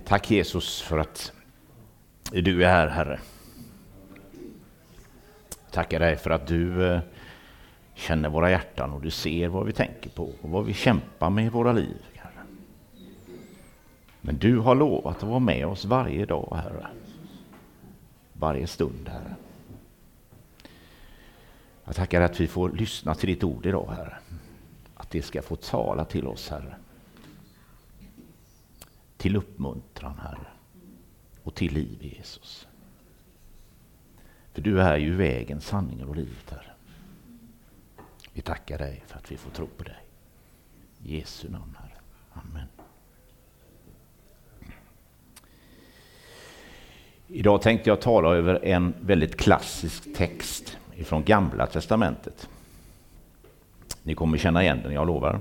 Tack Jesus för att du är här, Herre. Tackar dig för att du känner våra hjärtan och du ser vad vi tänker på och vad vi kämpar med i våra liv, Herre. Men du har lovat att vara med oss varje dag, Herre. Varje stund, Herre. Jag tackar att vi får lyssna till ditt ord idag, Herre. Att det ska få tala till oss, Herre. Till uppmuntran, Herre. Och till liv, Jesus. För du är ju vägen, sanningen och livet, Herre. Vi tackar dig för att vi får tro på dig. I Jesu namn, Herre. Amen. Idag tänkte jag tala över en väldigt klassisk text från Gamla testamentet. Ni kommer känna igen den, jag lovar.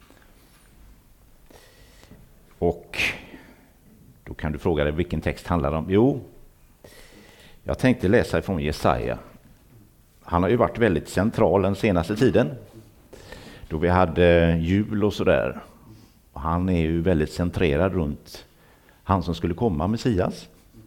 Och då kan du fråga dig vilken text handlar det om. Jo, jag tänkte läsa ifrån Jesaja. Han har ju varit väldigt central den senaste tiden. Då vi hade jul och sådär. Han är ju väldigt centrerad runt han som skulle komma, Messias.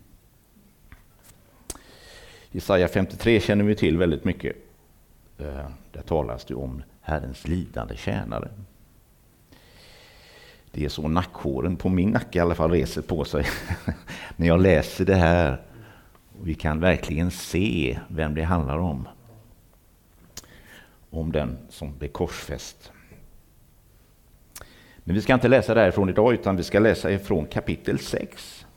Jesaja 53 känner vi till väldigt mycket. Där talas det om Herrens lidande tjänare. Det är så nackhåren på min nacke i alla fall reser på sig när jag läser det här. Vi kan verkligen se vem det handlar om. Om den som blev korsfäst. Men vi ska inte läsa därifrån idag utan vi ska läsa ifrån kapitel 6.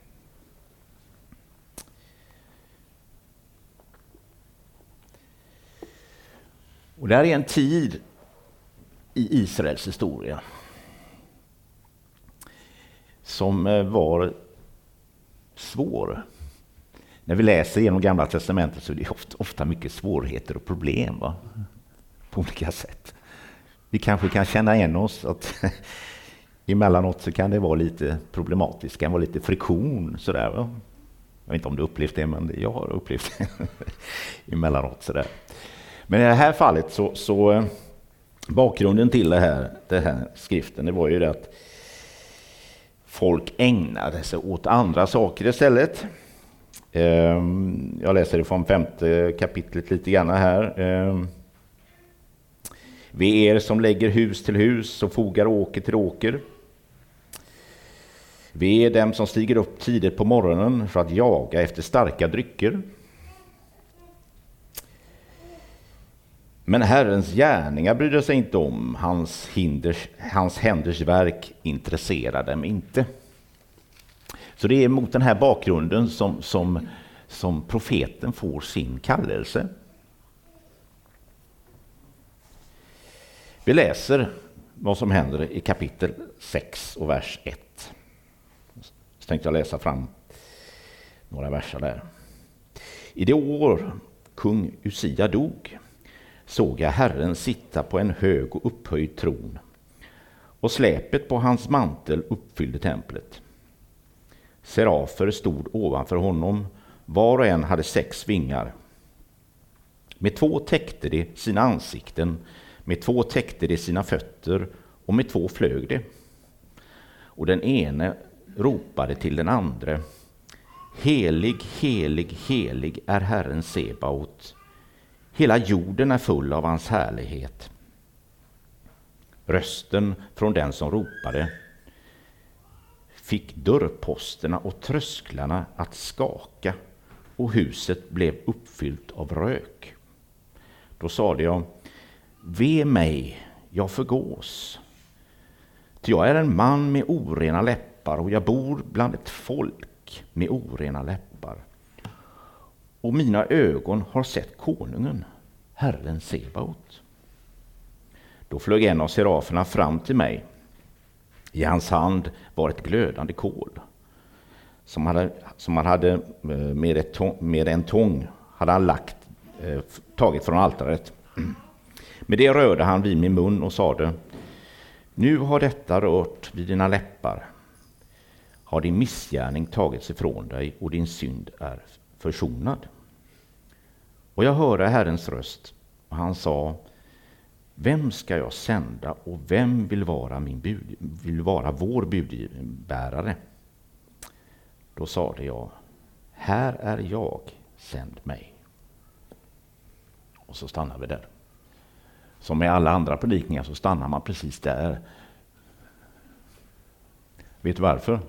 Och det här är en tid i Israels historia som var svår. När vi läser genom Gamla testamentet så är det ofta mycket svårigheter och problem, va? På olika sätt. Vi kanske kan känna igen oss att emellanåt så kan det vara lite problematiskt, det kan vara lite friktion sådär, va? Jag vet inte om du upplevt det, men jag har upplevt det emellanåt sådär. Men i det här fallet så bakgrunden till det här skriften, det var ju det att folk ägnade sig åt andra saker istället. Jag läser det från 5:e kapitlet lite grann här. Vi er som lägger hus till hus och fogar åker till åker. Vi är dem som stiger upp tidigt på morgonen för att jaga efter starka drycker. Men Herrens gärningar brydde sig inte om, hans händers verk intresserade dem inte. Så det är mot den här bakgrunden som profeten får sin kallelse. Vi läser vad som händer i kapitel 6 och vers 1. Så tänkte jag läsa fram några verser där. I det år kung Usia dog såg jag Herren sitta på en hög och upphöjd tron, och släpet på hans mantel uppfyllde templet. Serafer stod ovanför honom, var och en hade 6 vingar. Med 2 täckte de sina ansikten, med 2 täckte de sina fötter och med 2 flög de. Och den ene ropade till den andre: Helig, helig, helig är Herren Sebaot. Hela jorden är full av hans härlighet. Rösten från den som ropade fick dörrposterna och trösklarna att skaka, och huset blev uppfyllt av rök. Då sade jag: Ve mig, jag förgås. Ty jag är en man med orena läppar, och jag bor bland ett folk med orena läppar. Och mina ögon har sett konungen, Herren Sebaot. Då flög en av seraferna fram till mig. I hans hand var ett glödande kol. Som han hade med en tång hade han tagit från altaret. Med det rörde han vid min mun och sade: Nu har detta rört vid dina läppar. Har din missgärning tagits ifrån dig och din synd är försonad. Och jag hörde Herrens röst, och han sa: Vem ska jag sända, och vem vill vara vår budbärare? Då sade jag: här är jag, sänd mig. Och så stannar vi där. Som med alla andra predikningar så stannar man precis där. Vet du varför?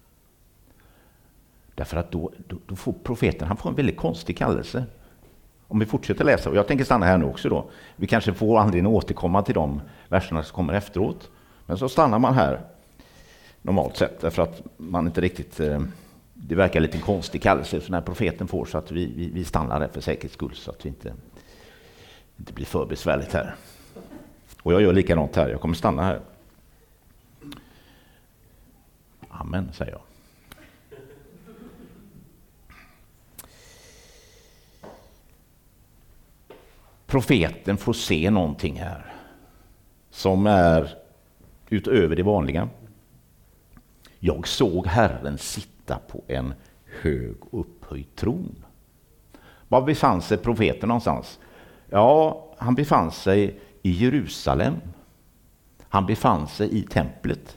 Därför att då får profeten, han får en väldigt konstig kallelse. Om vi fortsätter läsa, och jag tänker stanna här nu också då. Vi kanske får anledning att återkomma till de verserna som kommer efteråt. Men så stannar man här normalt sett, därför att man inte riktigt, det verkar lite konstig kallelse som när profeten får, så att vi stannar där för säkerhets skull, så att vi inte blir för besvärligt här. Och jag gör likadant här, jag kommer stanna här. Amen, säger jag. Profeten får se någonting här som är utöver det vanliga. Jag såg Herren sitta på en hög upphöjd tron. Var befann sig profeten någonstans? Ja, han befann sig i Jerusalem. Han befann sig i templet.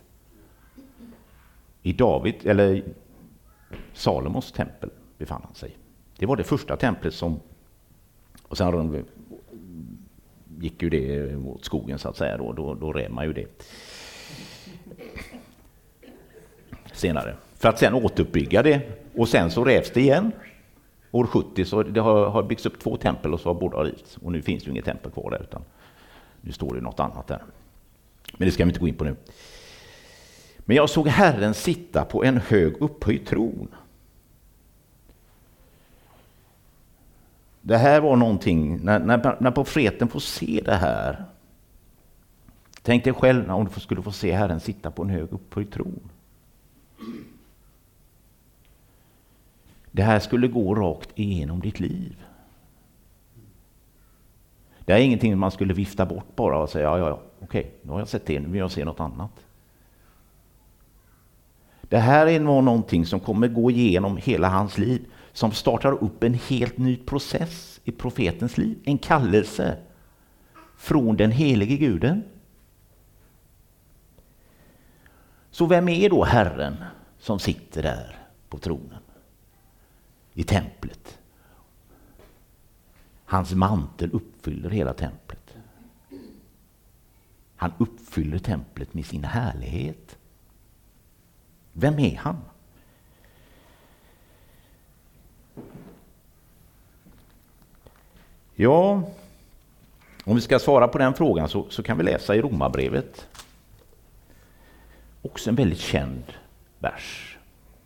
I David, eller Salomos tempel befann han sig. Det var det första templet som, och sen gick ju det mot skogen så att säga, då rev man ju det senare. För att sen återuppbygga det, och sen så revs det igen. År 70 så det har byggts upp 2 tempel och så har båda rivits. Och nu finns det ju inget tempel kvar där, utan nu står det något annat där. Men det ska vi inte gå in på nu. Men jag såg Herren sitta på en hög upphöjd tron. Det här var någonting, när profeten får se det här. Tänk dig själv om du skulle få se Herren sitta på en hög upphöjd tron. Det här skulle gå rakt igenom ditt liv. Det är ingenting man skulle vifta bort bara och säga ja, okej, nu har jag sett det, nu vill jag se något annat. Det här är någonting som kommer gå igenom hela hans liv, som startar upp en helt ny process i profetens liv. En kallelse från den helige Guden. Så vem är då Herren som sitter där på tronen? I templet. Hans mantel uppfyller hela templet. Han uppfyller templet med sin härlighet. Vem är han? Ja, om vi ska svara på den frågan så kan vi läsa i Romarbrevet. Också en väldigt känd vers.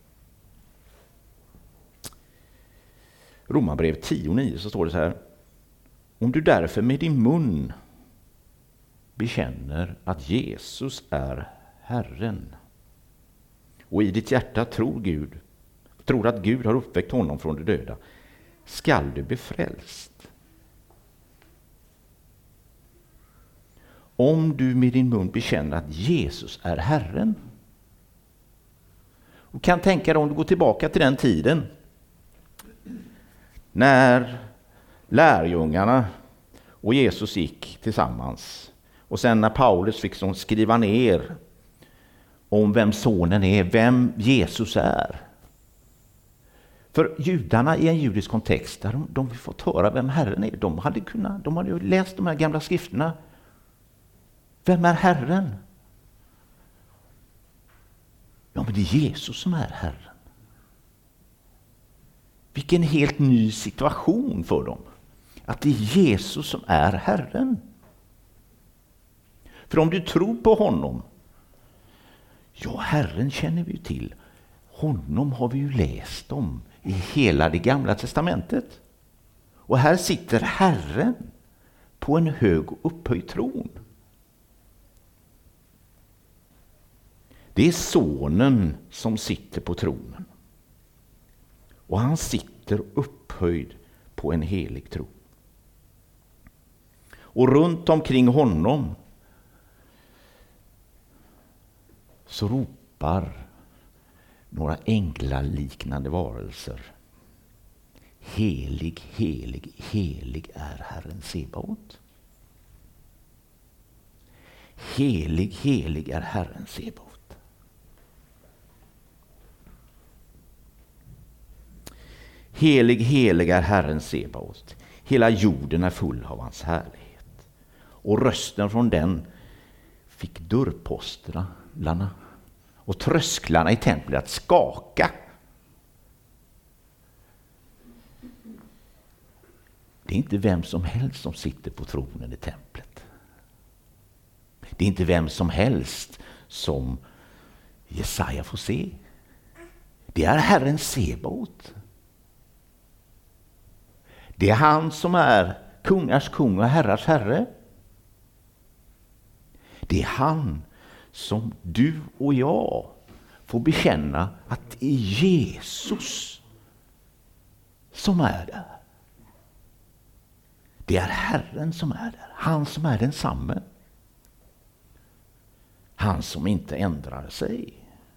Romarbrevet 10:9 så står det så här: om du därför med din mun bekänner att Jesus är Herren och i ditt hjärta tror att Gud har uppväckt honom från de döda, skall du bli frälst. Om du med din mun bekänner att Jesus är Herren. Och kan tänka dig om du går tillbaka till den tiden när lärjungarna och Jesus gick tillsammans. Och sen när Paulus fick skriva ner om vem sonen är, vem Jesus är. För judarna i en judisk kontext, där de fått höra vem Herren är, de hade ju läst de här gamla skrifterna. Vem är Herren? Ja, men det är Jesus som är Herren. Vilken helt ny situation för dem. Att det är Jesus som är Herren. För om du tror på honom, ja, Herren känner vi ju till. Honom har vi ju läst om i hela det gamla testamentet. Och här sitter Herren på en hög upphöjd tron. Det är sonen som sitter på tronen. Och han sitter upphöjd på en helig tron. Och runt omkring honom så ropar några änglaliknande varelser: helig, helig, helig är Herren Sebaot. Helig, helig är Herren Sebaot. Helig, helig är Herren Sebaot. Hela jorden är full av hans härlighet. Och rösten från den fick dörrposterna och trösklarna i templet att skaka. Det är inte vem som helst som sitter på tronen i templet. Det är inte vem som helst som Jesaja får se. Det är Herren Sebaot. Det är han som är kungars kung och herrars herre. Det är han som du och jag får bekänna att det är Jesus som är där. Det är Herren som är där. Han som är densamme. Han som inte ändrar sig.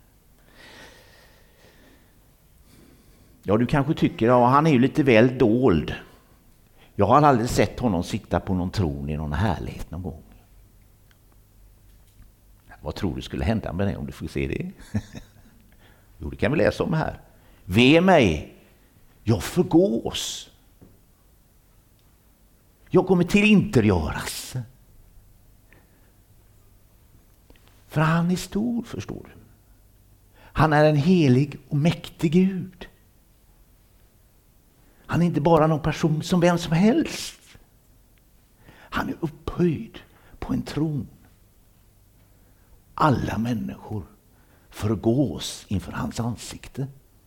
Ja, du kanske tycker att han är ju lite väl dold. Jag har aldrig sett honom sitta på någon tron i någon härlighet någon gång. Vad tror du skulle hända med dig om du får se det? Jo, det kan vi läsa om här. Ve mig, jag förgås. Jag kommer till interiöras. För han är stor, förstår du. Han är en helig och mäktig Gud. Han är inte bara någon person som vem som helst. Han är upphöjd på en tron. Alla människor förgås inför hans ansikte.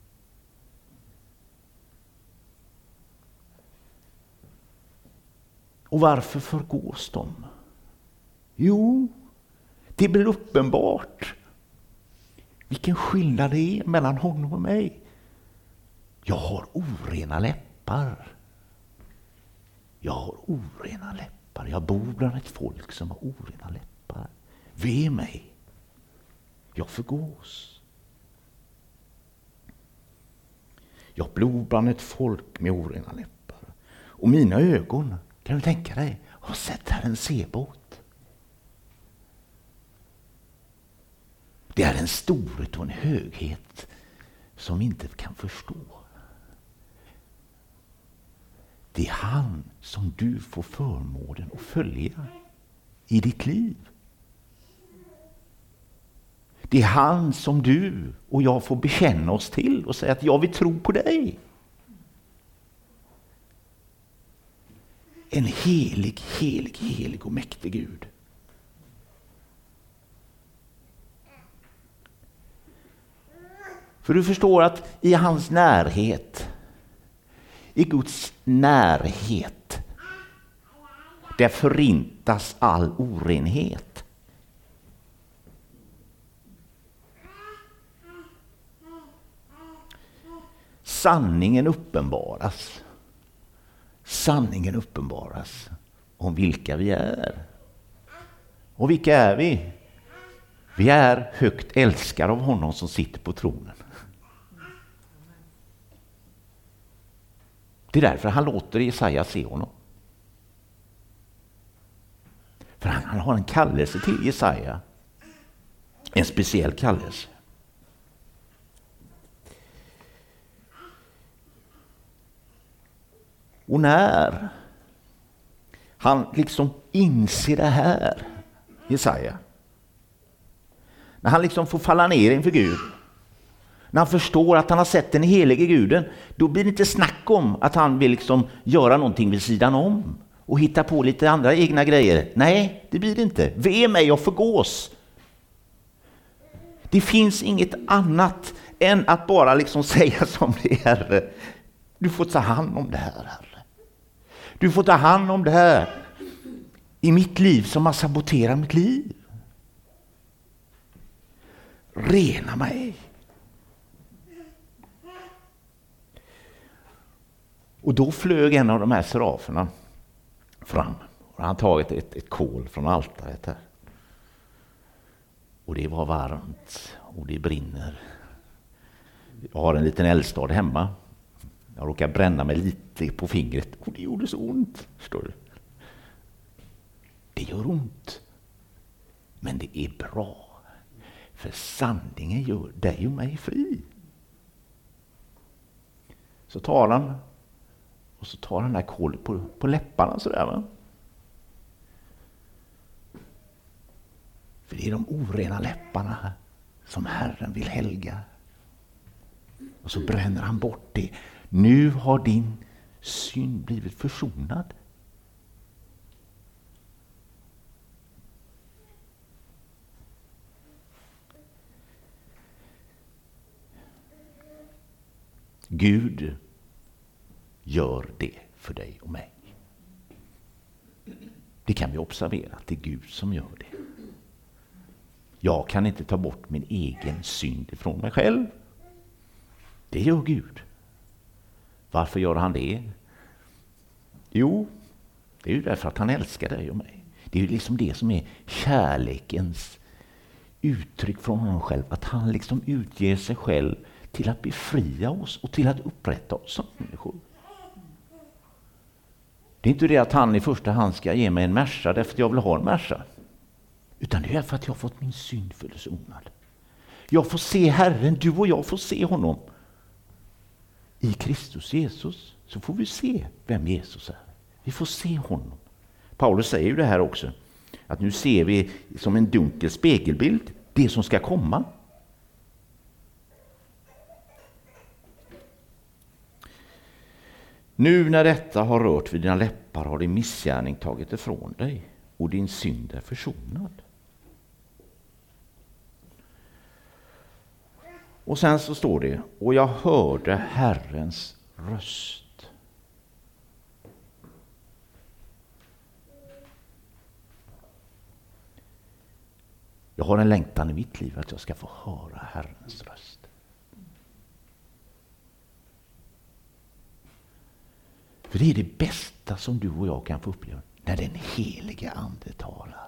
Och varför förgås de? Jo, det blir uppenbart vilken skillnad det är mellan honom och mig. Jag har orena läppar. Jag har orena läppar. Jag bor bland ett folk som har orena läppar. Ve mig. Jag förgås. Jag bor bland ett folk med orena läppar. Och mina ögon, kan du tänka dig, har sett Herren Sebaot. Det är en storhet och en höghet som inte kan förstå. Det är han som du får förmånen att följa i ditt liv. Det är han som du och jag får bekänna oss till och säga att jag vill tro på dig. En helig, helig, helig och mäktig Gud. För du förstår att i hans närhet, i Guds närhet, där förintas all orenhet. Sanningen uppenbaras. Sanningen uppenbaras om vilka vi är. Och vilka är vi? Vi är högt älskade av honom som sitter på tronen. Det är därför han låter Jesaja se honom. För han har en kallelse till Jesaja. En speciell kallelse. Och när han liksom inser det här, Jesaja, när han liksom får falla ner inför Gud, när han förstår att han har sett den helige Guden, då blir det inte snack om att han vill liksom göra någonting vid sidan om och hitta på lite andra egna grejer. Nej, det blir det inte. Ve mig och förgås. Det finns inget annat än att bara liksom säga som det är, Herre. Du får ta hand om det här, Herre. Du får ta hand om det här i mitt liv som har saboterat mitt liv. Rena mig. Och då flög en av de här seraferna fram. Och han tagit ett kol från altaret här. Och det var varmt och det brinner. Jag har en liten eldstad hemma. Jag råkar bränna mig lite på fingret. Och det gjorde så ont, förstår du. Det gör ont. Men det är bra. För sanningen gör dig och mig fri. Så tar han och så tar han där kolet på läpparna sådär, va? För det är de orena läpparna som Herren vill helga. Och så bränner han bort det. Nu har din synd blivit försonad. Gud gör det för dig och mig. Det kan vi observera, att det är Gud som gör det. Jag kan inte ta bort min egen synd ifrån mig själv. Det gör Gud. Varför gör han det? Jo, det är ju därför att han älskar dig och mig. Det är ju liksom det som är kärlekens uttryck från honom själv. Att han liksom utger sig själv till att befria oss och till att upprätta oss som människor. Det är inte det att han i första hand ska ge mig en Merca därför att jag vill ha en Merca. Utan det är för att jag har fått min synd försonad. Jag får se Herren, du och jag får se honom. I Kristus Jesus så får vi se vem Jesus är. Vi får se honom. Paulus säger ju det här också. Att nu ser vi som en dunkel spegelbild det som ska komma. Nu när detta har rört vid dina läppar har din missgärning tagit ifrån dig och din synd är försonad. Och sen så står det, och jag hörde Herrens röst. Jag har en längtan i mitt liv att jag ska få höra Herrens röst. För det är det bästa som du och jag kan få uppleva när den heliga ande talar.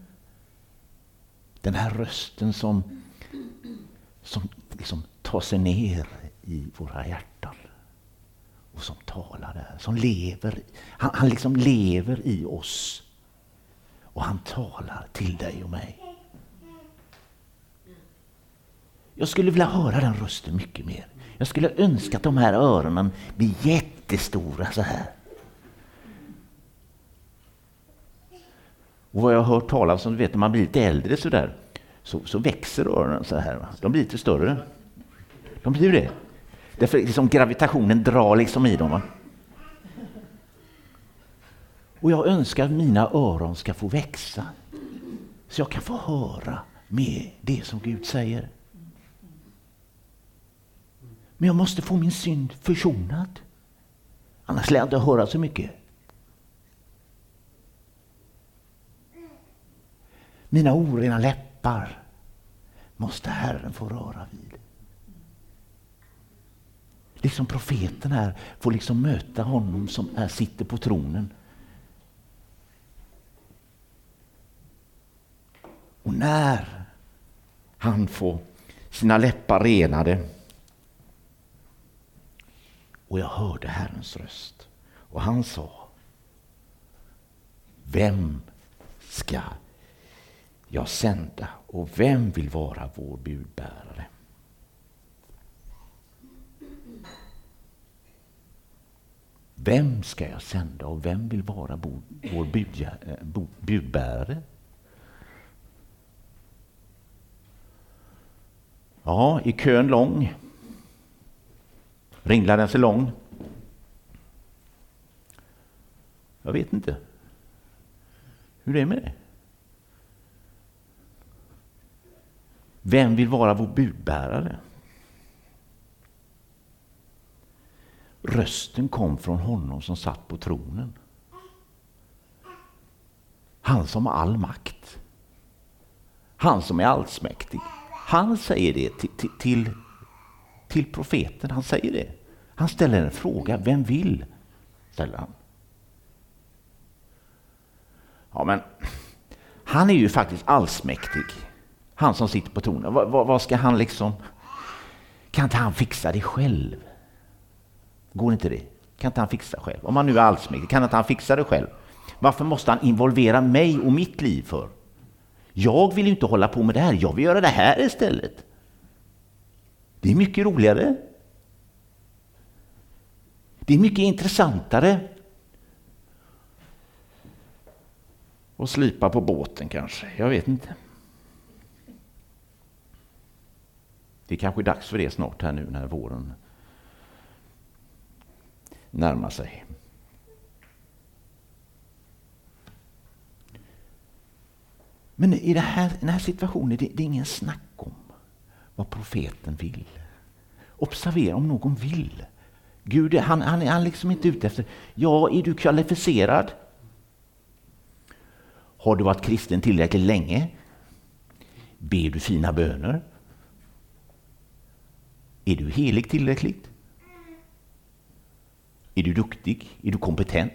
Den här rösten som liksom tar sig ner i våra hjärtan och som talar där, som lever. Han liksom lever i oss och han talar till dig och mig. Jag skulle vilja höra den rösten mycket mer. Jag skulle önska att de här öronen blir jättestora så här. Och vad jag har hört talas om, du vet, när man blir lite äldre så där, så växer öronen så här. De blir lite större. De blir det. Därför liksom gravitationen drar liksom i dem. Va? Och jag önskar att mina öron ska få växa. Så jag kan få höra med det som Gud säger. Men jag måste få min synd försonad. Annars lär jag inte höra så mycket. Mina orena läppar måste Herren få röra vid. Liksom profeten här får liksom möta honom som sitter på tronen. Och när han får sina läppar renade och jag hörde Herrens röst och han sa: vem ska jag sända och vem vill vara vår budbärare? Vem ska jag sända och vem vill vara vår budbärare? Ja, i kön lång. Ringlar den sig lång? Jag vet inte. Hur är det med det? Vem vill vara vår budbärare? Rösten kom från honom som satt på tronen. Han som har all makt. Han som är allsmäktig. Han säger det till profeten. Han säger det. Han ställer en fråga. Vem vill? Ställer han. Ja, men han är ju faktiskt allsmäktig. Han som sitter på tronen. Vad ska han liksom... Kan inte han fixa det själv? Går inte det? Kan inte han fixa själv? Om han nu är allsmäktig, kan inte han fixa det själv? Varför måste han involvera mig och mitt liv för? Jag vill inte hålla på med det här. Jag vill göra det här istället. Det är mycket roligare. Det är mycket intressantare att slipa på båten kanske. Jag vet inte. Det är kanske dags för det snart här nu när våren närmar sig. Men i den här situationen det är ingen snack om vad profeten vill. Observera om någon vill. Gud, han är liksom inte ute efter, ja, är du kvalificerad? Har du varit kristen tillräckligt länge? Ber du fina böner? Är du helig tillräckligt? Är du duktig? Är du kompetent?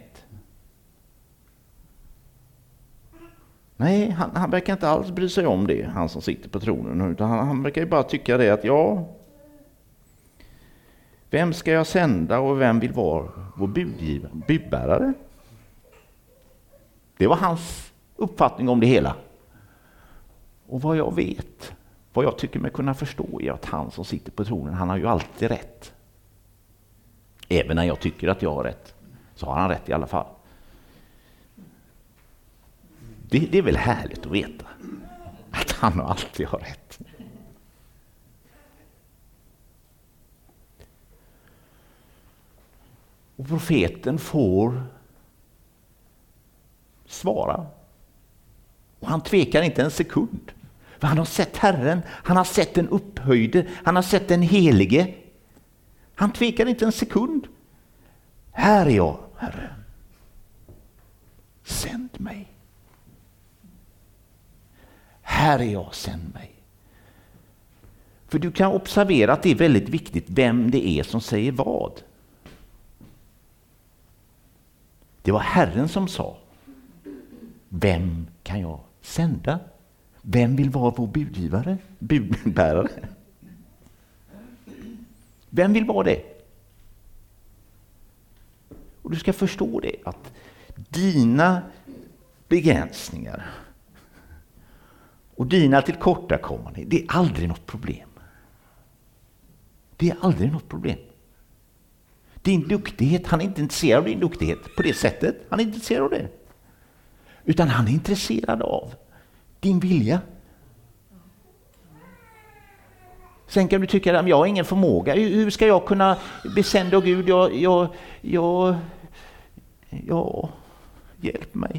Nej, han verkar inte alls bry sig om det, han som sitter på tronen. Utan han verkar ju bara tycka det att ja, vem ska jag sända och vem vill vara vår budbärare? Det var hans uppfattning om det hela. Och vad jag vet, vad jag tycker mig kunna förstå är att han som sitter på tronen, han har ju alltid rätt. Även när jag tycker att jag har rätt, så har han rätt i alla fall. Det är väl härligt att veta att han alltid har rätt. Och profeten får svara. Och han tvekar inte en sekund. För han har sett Herren, han har sett den upphöjde, han har sett den helige. Han tvekar inte en sekund. Här är jag, Herre. Sänd mig. Här är jag, sänd mig. För du kan observera att det är väldigt viktigt vem det är som säger vad. Det var Herren som sa, vem kan jag sända? Vem vill vara vår budbärare? Vem vill vara det? Och du ska förstå det, att dina begränsningar och dina tillkortakommanden, det är aldrig något problem. Det är aldrig något problem. Din duktighet, han är inte intresserad av din duktighet på det sättet. Han är inte intresserad av det. Utan han är intresserad av din vilja. Sen kan du tycka att jag har ingen förmåga. Hur ska jag kunna bli sänd av Gud? Hjälp mig.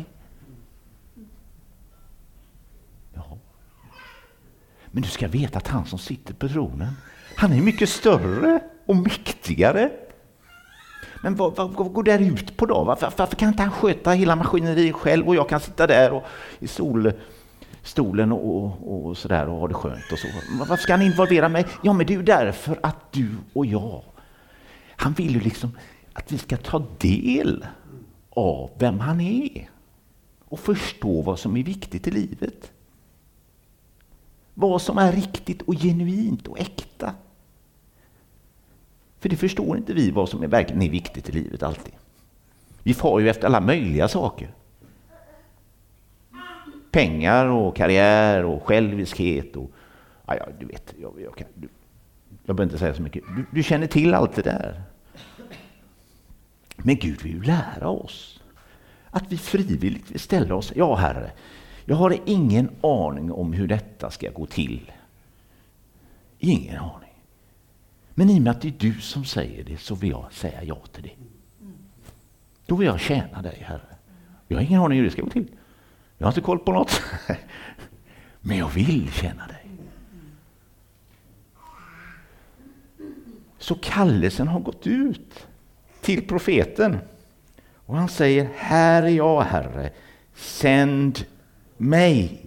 Ja. Men du ska veta att han som sitter på tronen, han är mycket större och mäktigare. Men vad går där ut på då? Varför kan inte han sköta hela maskineriet själv och jag kan sitta där och i stolen och sådär och ha det skönt och så. Varför ska han involvera mig? Ja, men det är ju därför att du och jag, han vill ju liksom att vi ska ta del av vem han är och förstå vad som är viktigt i livet. Vad som är riktigt och genuint och äkta. För det förstår inte vi vad som är verkligen viktigt i livet alltid. Vi får ju efter alla möjliga saker. Pengar och karriär och själviskhet och ja, du vet, jag behöver inte säga så mycket. Du känner till allt det där. Men Gud vill ju lära oss att vi frivilligt vill ställa oss. Ja, Herre, jag har ingen aning om hur detta ska gå till. Ingen aning. Men i och med att det är du som säger det så vill jag säga ja till det. Då vill jag tjäna dig, Herre. Jag har ingen aning hur det ska gå till. Jag har inte koll på något. Men jag vill tjäna dig. Så kallelsen har gått ut till profeten. Och han säger, här är jag, Herre. Sänd mig.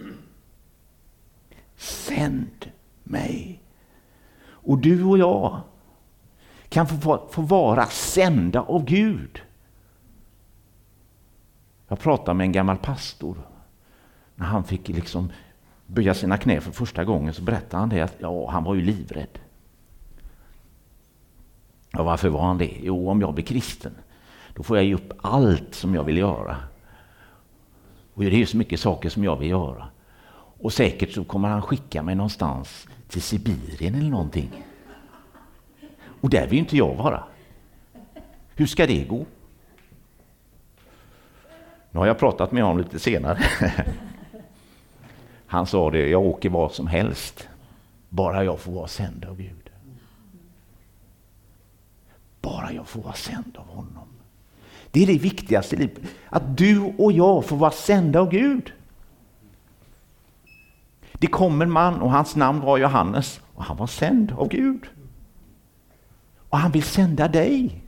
Sänd mig. Och du och jag kan få vara sända av Gud. Jag pratade med en gammal pastor. När han fick liksom böja sina knä för första gången så berättade han det att ja, han var ju livrädd. Ja, varför var han det? Jo, om jag blir kristen då får jag ge upp allt som jag vill göra. Och det är ju så mycket saker som jag vill göra. Och säkert så kommer han skicka mig någonstans till Sibirien eller någonting. Och där vill inte jag vara. Hur ska det gå? Nu har jag pratat med honom lite senare. Han sa det, jag åker vad som helst. Bara jag får vara sänd av Gud. Bara jag får vara sänd av honom. Det är det viktigaste i livet. Att du och jag får vara sända av Gud. Det kom en man och hans namn var Johannes. Och han var sänd av Gud. Och han vill sända dig.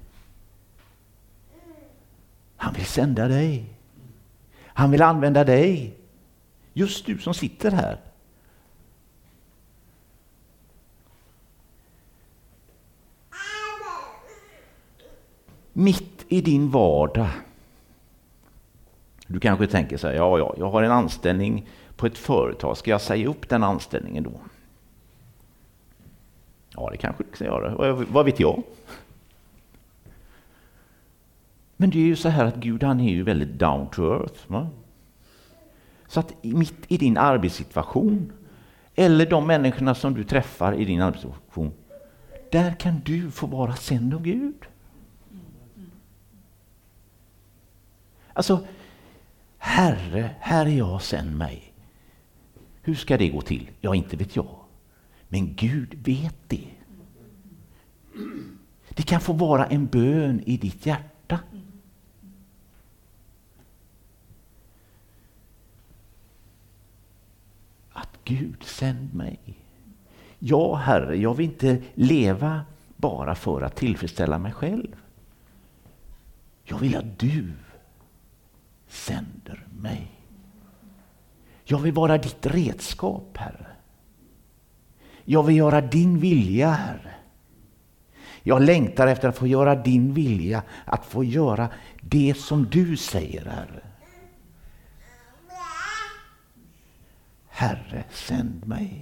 Han vill sända dig. Han vill använda dig. Just du som sitter här. Mitt i din vardag. Du kanske tänker så här, ja, jag har en anställning på ett företag. Ska jag säga upp den anställningen då? Ja, det kanske du ska göra. Vad vet jag? Men det är ju så här att Gud, han är ju väldigt down to earth. Va? Så att mitt i din arbetssituation, eller de människorna som du träffar i din arbetssituation, där kan du få vara sänd av Gud. Alltså, Herre, här är jag, sänd mig. Hur ska det gå till? Ja, inte vet jag. Men Gud vet det. Det kan få vara en bön i ditt hjärta. Att Gud, sänd mig. Ja, Herre, jag vill inte leva bara för att tillfredsställa mig själv. Jag vill att du sänder mig. Jag vill vara ditt redskap, Herre. Jag vill göra din vilja, Herre. Jag längtar efter att få göra din vilja, att få göra det som du säger, Herre. Herre, sänd mig.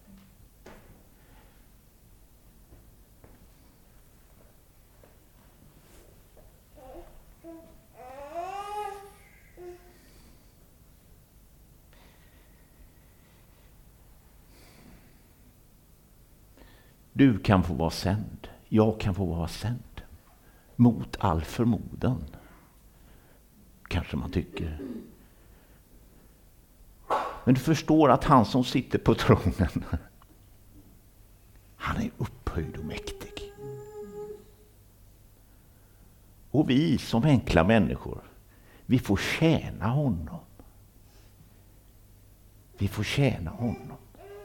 Du kan få vara sänd. Jag kan få vara sänd. Mot all förmodan. Kanske man tycker. Men du förstår att han som sitter på tronen, han är upphöjd och mäktig. Och vi som enkla människor, vi får tjäna honom. Vi får tjäna honom.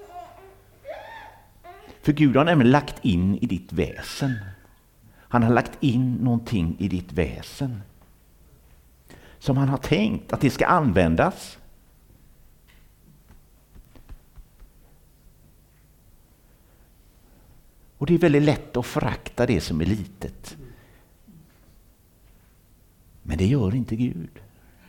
För Gud har nämligen lagt in i ditt väsen. Han har lagt in någonting i ditt väsen som han har tänkt att det ska användas. Och det är väldigt lätt att förakta det som är litet. Men det gör inte Gud.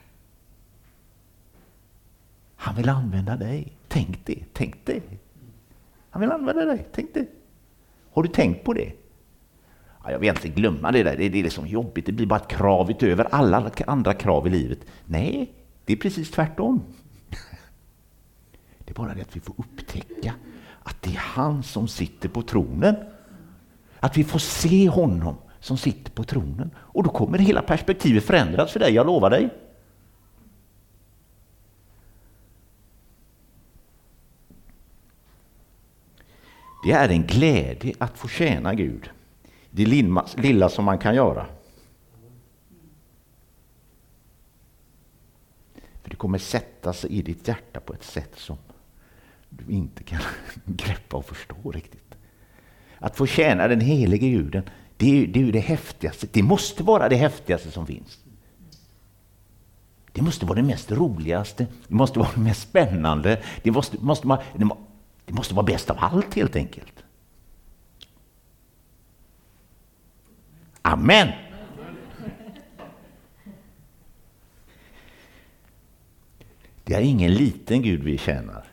Han vill använda dig. Tänk det, tänk det. Han vill använda dig, tänk det. Har du tänkt på det? Ja, jag vill inte glömma det där, det är liksom jobbigt. Det blir bara ett krav utöver alla andra krav i livet. Nej, det är precis tvärtom. Det är bara det att vi får upptäcka att det är han som sitter på tronen. Att vi får se honom som sitter på tronen. Och då kommer hela perspektivet förändras för dig, jag lovar dig. Det är en glädje att få tjäna Gud. Det lilla som man kan göra. För det kommer sätta sig i ditt hjärta på ett sätt som du inte kan greppa och förstå riktigt. Att få tjäna den helige Guden, det är ju det häftigaste. Det måste vara det häftigaste som finns. Det måste vara det mest roligaste. Det måste vara det mest spännande. Det måste vara bäst av allt helt enkelt. Amen! Det är ingen liten Gud vi tjänar.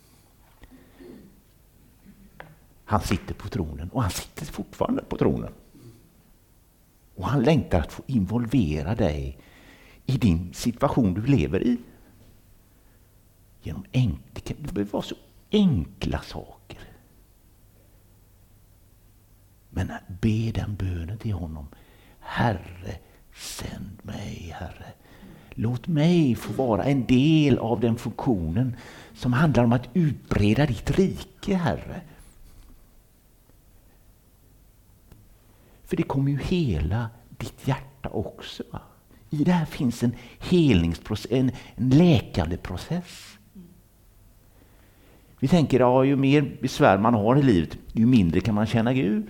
Han sitter på tronen och han sitter fortfarande på tronen. Och han längtar att få involvera dig i din situation du lever i. Genom det behöver vara så enkla saker. Men be den bönen till honom. Herre, sänd mig, Herre. Låt mig få vara en del av den funktionen som handlar om att utbreda ditt rike, Herre. För det kommer ju hela ditt hjärta också. Va? I det här finns en helningsprocess, en läkande process. Vi tänker, ja, ju mer besvär man har i livet, ju mindre kan man känna Gud.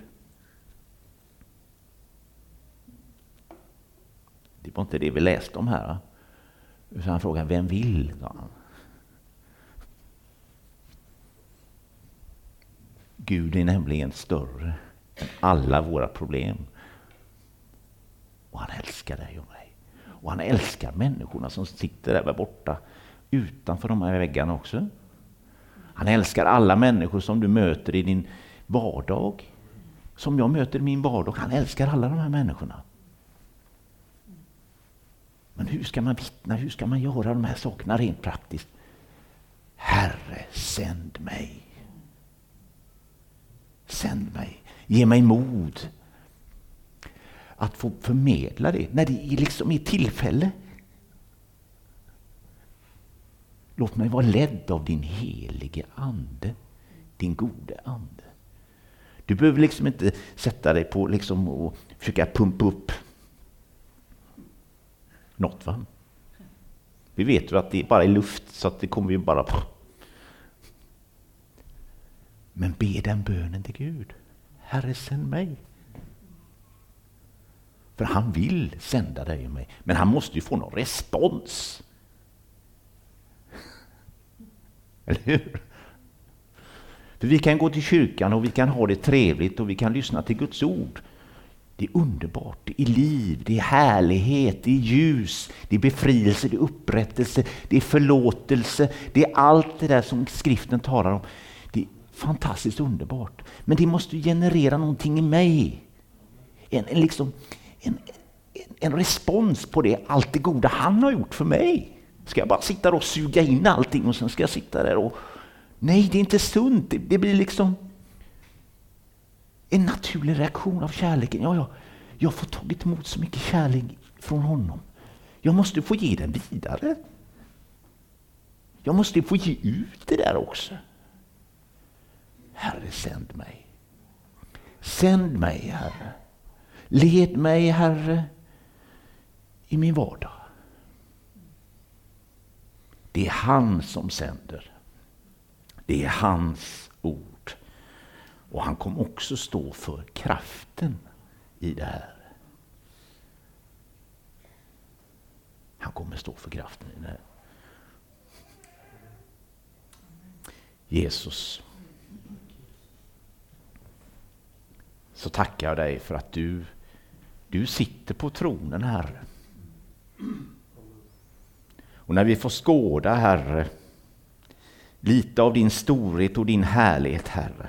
Det var inte det vi läste om här. Utan han frågar, vem vill? Ja. Gud är nämligen större än alla våra problem. Och han älskar dig och mig. Och han älskar människorna som sitter där borta utanför de här väggarna också. Han älskar alla människor som du möter i din vardag. Som jag möter i min vardag. Han älskar alla de här människorna. Men hur ska man vittna? Hur ska man göra de här sakerna rent praktiskt? Herre, sänd mig. Sänd mig. Ge mig mod att få förmedla det när det liksom är tillfälle. Låt mig vara ledd av din helige ande, din gode ande. Du behöver liksom inte sätta dig på liksom och försöka pumpa upp något, va? Vi vet ju att det bara är luft, så att det kommer ju bara på. Men be den bönen till Gud. Herre, sänd mig. För han vill sända dig och mig. Men han måste ju få någon respons. Eller hur? För vi kan gå till kyrkan och vi kan ha det trevligt och vi kan lyssna till Guds ord. Det är underbart, det är liv, det är härlighet, det är ljus, det är befrielse, det är upprättelse, det är förlåtelse. Det är allt det där som skriften talar om. Det är fantastiskt underbart. Men det måste generera någonting i mig. En respons på det, allt det goda han har gjort för mig. Ska jag bara sitta och suga in allting och sen ska jag sitta där och... Nej, det är inte sunt. Det blir liksom en naturlig reaktion av kärleken. Jag får tagit emot så mycket kärlek från honom. Jag måste få ge den vidare. Jag måste få ge ut det där också. Herre, sänd mig. Sänd mig, Herre. Led mig, Herre, i min vardag. Det är han som sänder. Det är hans ord. Och han kommer också stå för kraften i det här. Han kommer stå för kraften i det här. Jesus, så tackar jag dig för att du sitter på tronen, Herre. Och när vi får skåda, Herre, lite av din storhet och din härlighet, Herre,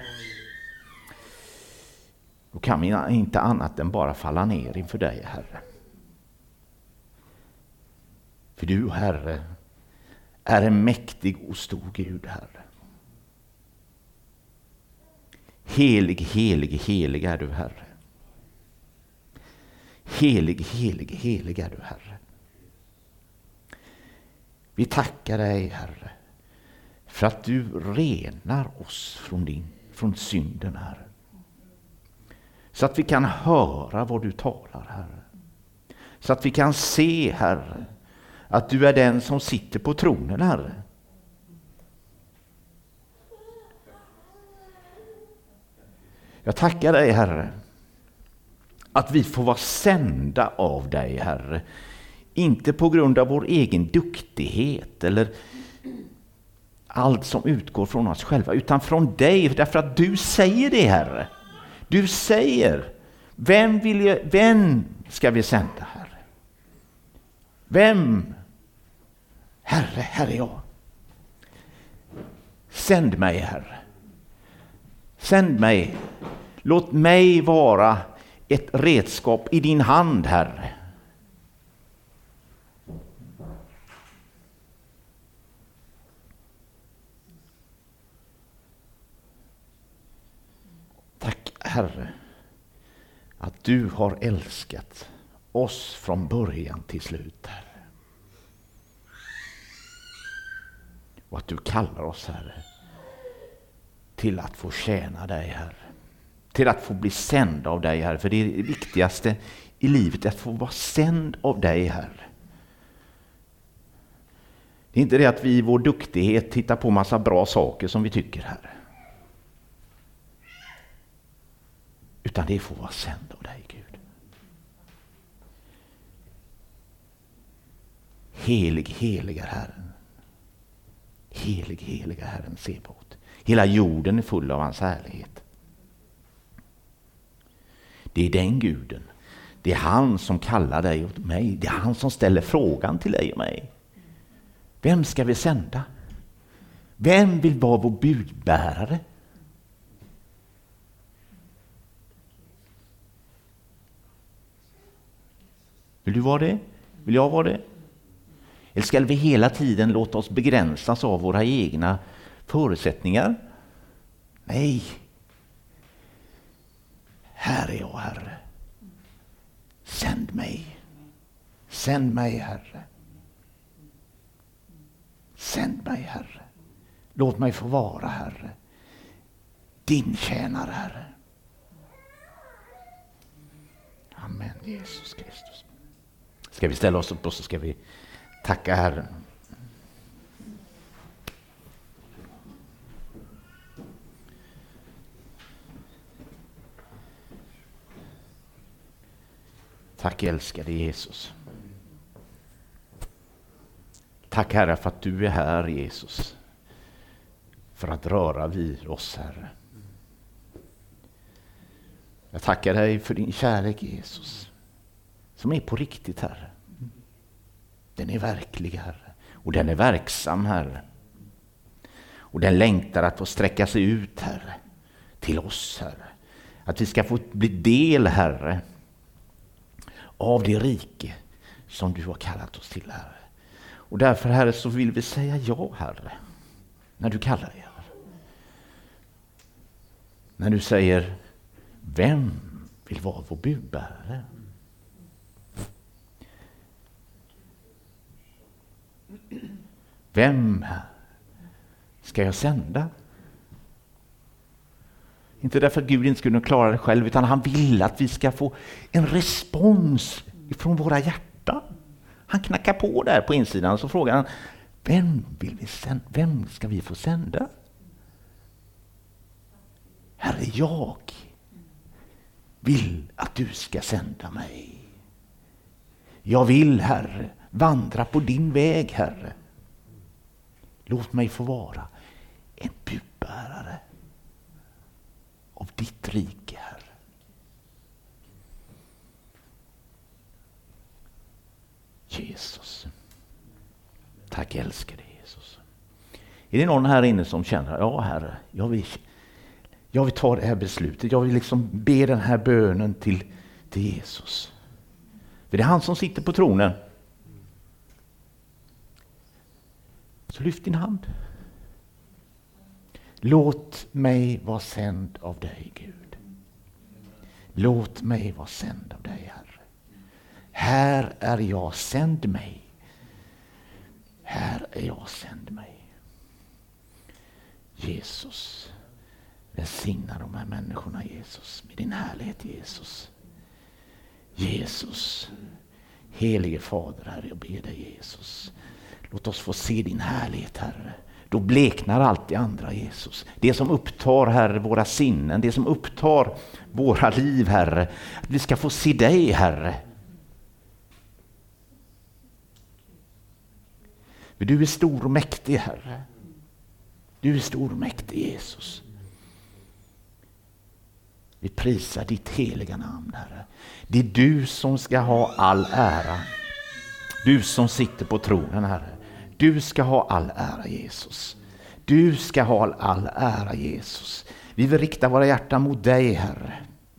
då kan vi inte annat än bara falla ner inför dig, Herre. För du, Herre, är en mäktig och stor Gud, Herre. Helig, helig, helig är du, Herre. Helig, helig, helig är du, Herre. Vi tackar dig, Herre, för att du renar oss från synden, Herre. Så att vi kan höra vad du talar, Herre. Så att vi kan se, Herre, att du är den som sitter på tronen, Herre. Jag tackar dig, Herre, att vi får vara sända av dig, Herre. Inte på grund av vår egen duktighet eller allt som utgår från oss själva, utan från dig, därför att du säger det, Herre. Du säger, vem ska vi sända, Herre? Vem? Herre, här är jag. Sänd mig, Herre. Sänd mig. Låt mig vara ett redskap i din hand, Herre. Tack, Herre, att du har älskat oss från början till slut, Herre. Och att du kallar oss, Herre, till att få tjäna dig, Herre. Till att få bli sänd av dig, Herre. För det är det viktigaste i livet, att få vara sänd av dig, Herre. Det är inte det att vi i vår duktighet hittar på massa bra saker som vi tycker, Herre. Utan det är att få vara sänd av dig, Gud. Heliga Herren. Heliga Herren Sebaot. Hela jorden är full av hans härlighet. Det är den Guden. Det är han som kallar dig och mig. Det är han som ställer frågan till dig och mig. Vem ska vi sända? Vem vill vara vår budbärare? Vill du vara det? Vill jag vara det? Eller ska vi hela tiden låta oss begränsas av våra egna förutsättningar? Nej. Här är jag, Herre. Sänd mig. Sänd mig, Herre. Sänd mig, Herre. Låt mig få vara, Herre, din tjänare, Herre. Amen, Jesus Kristus. Ska vi ställa oss upp och så ska vi tacka Herren. Tack älskade Jesus. Tack Herre för att du är här, Jesus. För att röra vid oss, Herre. Jag tackar dig för din kärlek, Jesus. Som är på riktigt, Herre. Den är verklig, Herre. Och den är verksam, Herre. Och den längtar att få sträcka sig ut, Herre. Till oss, Herre. Att vi ska få bli del, Herre, av det rike som du har kallat oss till, Herre. Och därför, Herre, så vill vi säga ja, Herre. När du kallar dig, Herre. När du säger, vem vill vara vår budbärare? Vem ska jag sända? Inte därför att Gud inte skulle klara det själv, utan han vill att vi ska få en respons från våra hjärtan. Han knackar på där på insidan och så frågar han, vem ska vi få sända? Herre, jag vill att du ska sända mig. Jag vill, Herre, vandra på din väg, Herre. Låt mig få vara en budbärare av ditt rike, Herre. Jesus. Tack älskade Jesus. Är det någon här inne som känner, ja Herre, jag vill ta det här beslutet. Jag vill liksom be den här bönen till Jesus. För det är han som sitter på tronen. Så lyft din hand. Låt mig vara sänd av dig, Gud. Låt mig vara sänd av dig, Herre. Här är jag, sänd mig. Här är jag, sänd mig. Jesus, välsigna de här människorna, Jesus, med din härlighet, Jesus. Jesus, helige Fader, Herre, jag ber dig, Jesus. Låt oss få se din härlighet, Herre. Då bleknar allt det andra, Jesus. Det som upptar, Herre, våra sinnen, det som upptar våra liv, Herre. Att vi ska få se dig, Herre. För du är stor och mäktig, Herre. Du är stor och mäktig, Jesus. Vi prisar ditt heliga namn, Herre. Det är du som ska ha all ära. Du som sitter på tronen, Herre. Du ska ha all ära, Jesus. Du ska ha all ära, Jesus. Vi vill rikta våra hjärtan mot dig, Herre.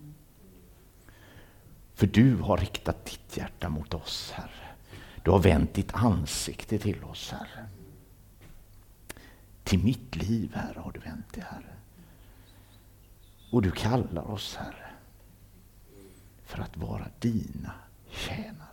För du har riktat ditt hjärta mot oss, Herre. Du har vänt ditt ansikte till oss, Herre. Till mitt liv, Herre, har du vänt det, Herre. Och du kallar oss, Herre, för att vara dina tjänare. tjäna.